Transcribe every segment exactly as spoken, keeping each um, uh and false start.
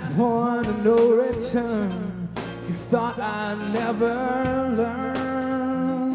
point of no return. You thought I'd never learn.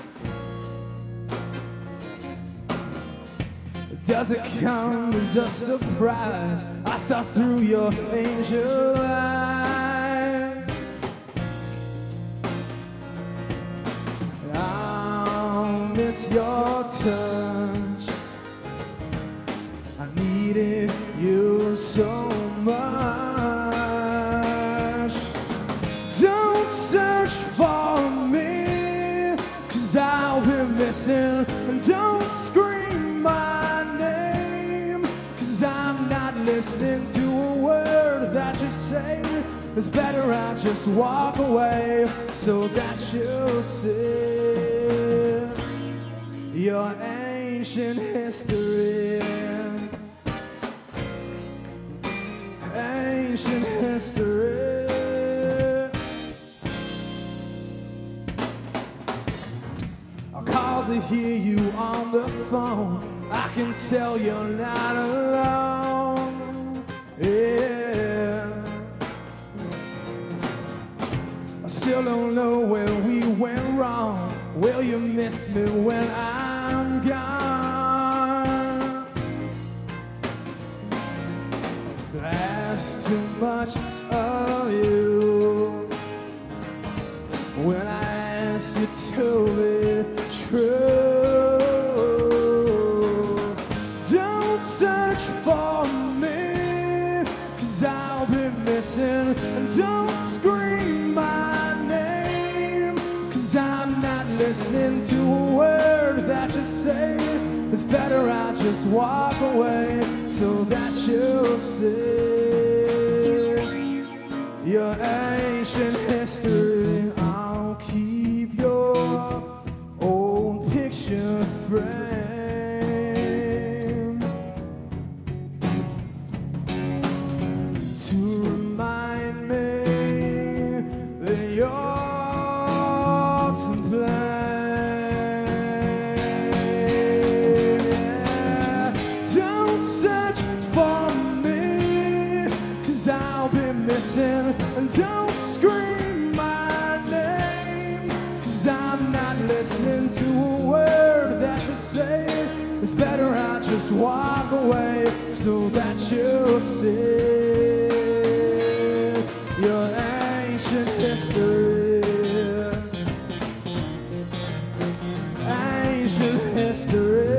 Does it come as a surprise? I saw through your angel eyes. I'll miss your touch. I needed you so much. Don't search for me, 'cause I'll be missing. And don't scream my name, 'cause I'm not listening to a word that you say. It's better I just walk away so that you'll see your ancient history. Ancient history. I called to hear you on the phone. I can tell you're not alone. Yeah. I still don't know where we went wrong. Will you miss me when I'm gone? That's too much of you. When I asked you to be true, don't search for me, 'cause I'll be missing. And don't scream my name, 'cause I'm not listening to a word that you say. It's better I just walk away so that you'll see your ancient history. I'll keep your old picture frames to remind me that you're to blame. Yeah. Don't search for me, 'cause I'll be missing. And don't scream my name, 'cause I'm not listening to a word that you say. It's better I just walk away so that you'll see your ancient history. Ancient history.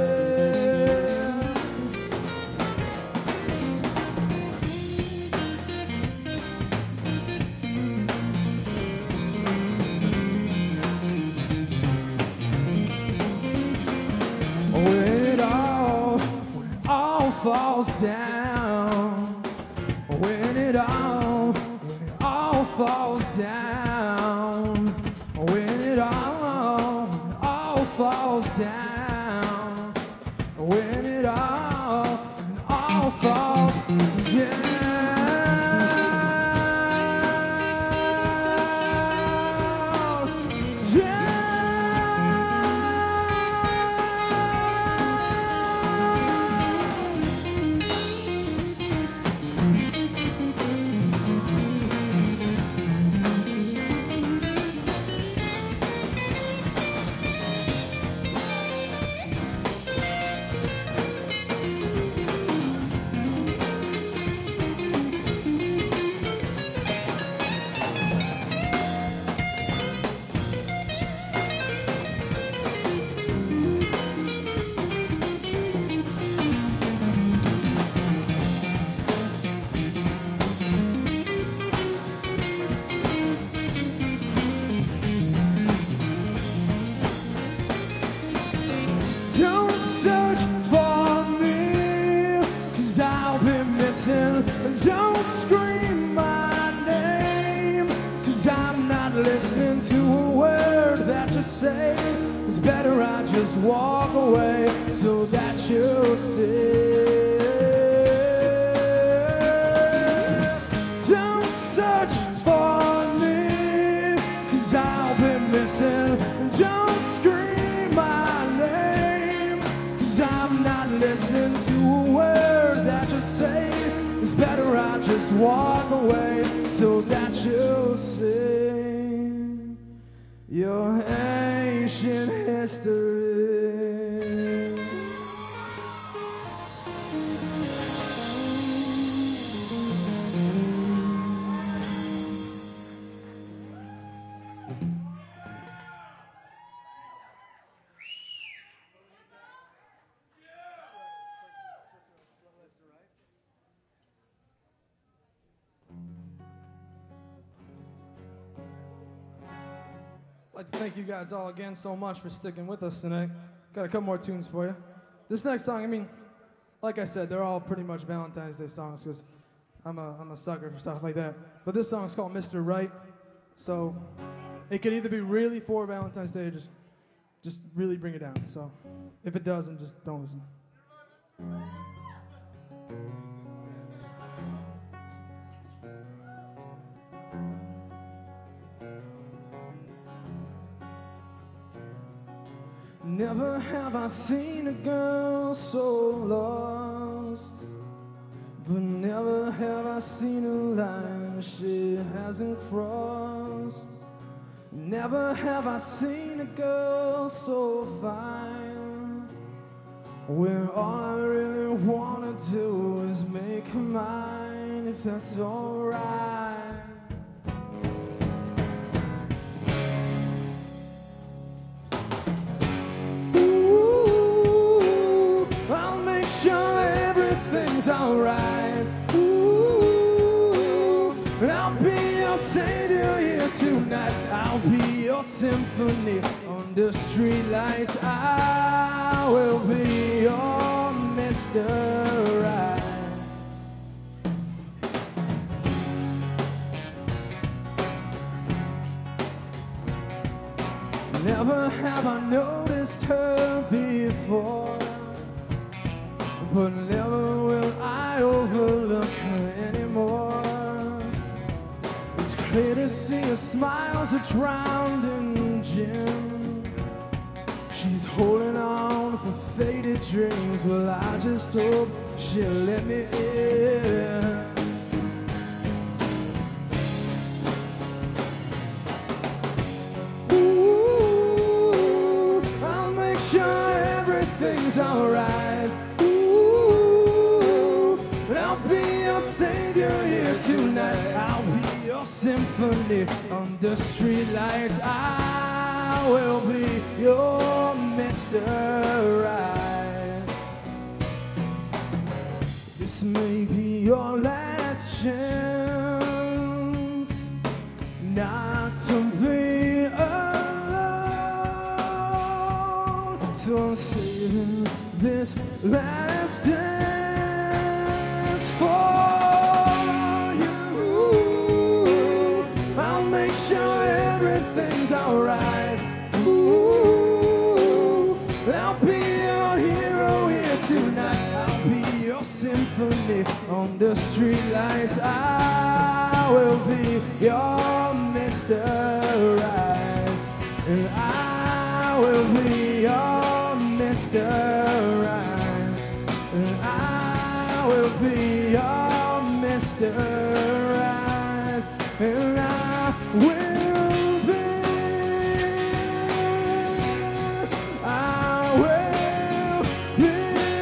Falls down, when it all, when it all falls down, when it all, when it all falls down, when it all, when it all falls down. Don't search for me, 'cause I'll be missing. And don't scream my name, 'cause I'm not listening to a word that you say. It's better I just walk away so that you'll see. Don't search for me, 'cause I'll be missing. And don't scream my name, 'cause I'm not listening to a word that you say. It's better I just walk away so that you'll see your ancient history. I'd like to thank you guys all again so much for sticking with us tonight. Got a couple more tunes for you. This next song, I mean, like I said, they're all pretty much Valentine's Day songs because I'm a, I'm a sucker for stuff like that. But this song is called Mister Right, so it could either be really for Valentine's Day or just, just really bring it down. So if it doesn't, just don't listen. Never have I seen a girl so lost, but never have I seen a line she hasn't crossed. Never have I seen a girl so fine, where all I really wanna do is make her mine, if that's alright. Sure, everything's alright. Ooh, and I'll be your savior here tonight. I'll be your symphony under streetlights. I will be your Mister Right. Never have I noticed her before, but never will I overlook her anymore. It's clear to see her smiles are drowned in gin. She's holding on for faded dreams. Well, I just hope she'll let me in. Ooh, I'll make sure everything's alright. Savior here tonight. I'll be your symphony under streetlights. I will be your Mister Right. This may be your last chance not to be alone, so I'm saving this last dance for sure everything's alright. Ooh, I'll be your hero here tonight. I'll be your symphony on the streetlights. I will be your Mister Right, and I will be your Mister Right, and I will be your Mister Right, and I will be, I will be,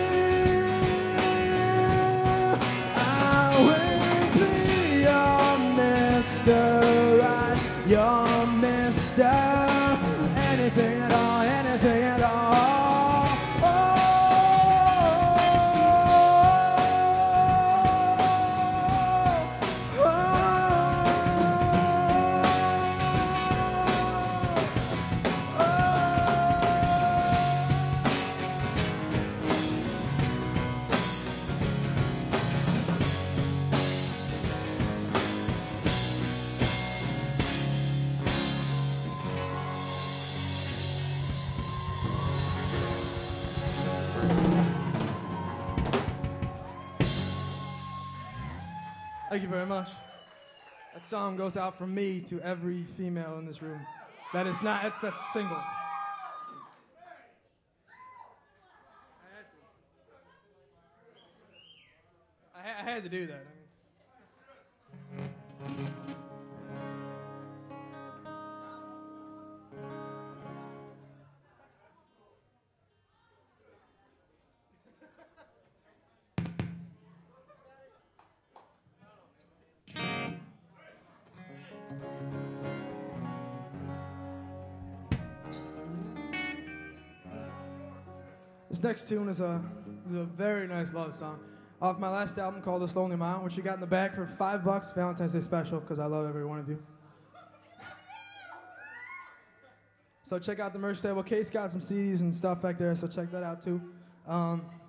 I will be your Mister Right, your Mister anything at all, anything at all. Thank you very much. That song goes out from me to every female in this room. That is not, that's, that's single. I had to. I, ha- I had to do that. I mean, This next tune is a, is a very nice love song off my last album called This Lonely Mile, which you got in the back for five bucks, Valentine's Day special, because I love every one of you. So check out the merch table. Kate's got some C Ds and stuff back there, so check that out too. Um,